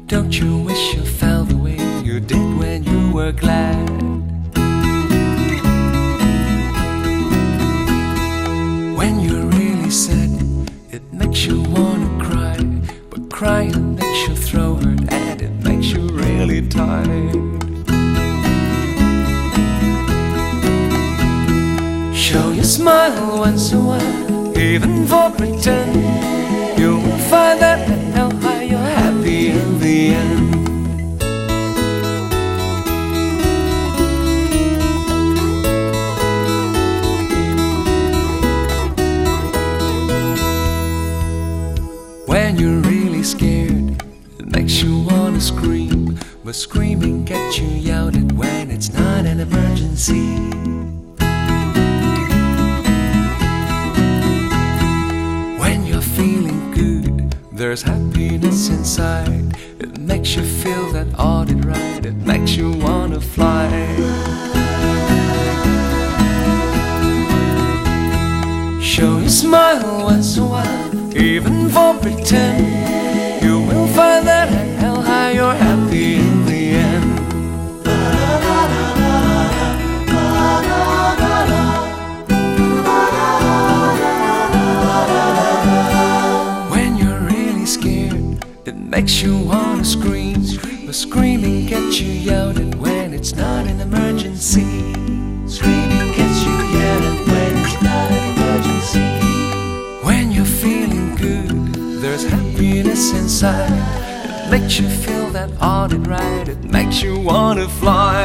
Don't you wish you felt the way you did when you were glad? When you're really sad, it makes you wanna cry, but crying makes you throw hurt and it makes you really tired. Show your smile once in a while, even for pretend. You will find that hell high you're happy in the end. When you're really scared, it makes you wanna scream, but screaming gets you yelled at when it's not an emergency. When you're feeling good, there's happiness inside. It makes you feel that all did right, it makes you wanna fly. Show your smile once in a while, even for pretend. You will find that hell high you're happy in the end. When you're really scared, it makes you wanna scream, but screaming gets you yelled at when it's not an emergency. Screaming gets you yelled at when it's not an emergency. When you're feeling good, there's happiness inside. It makes you feel that all did right, it makes you wanna fly.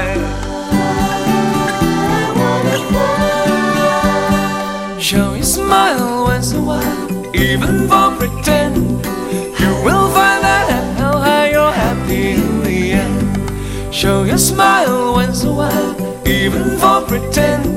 Show your smile once in a while, even for pretend. You will find that hell high you're happy in the end. Show your smile once in a while, even for pretend.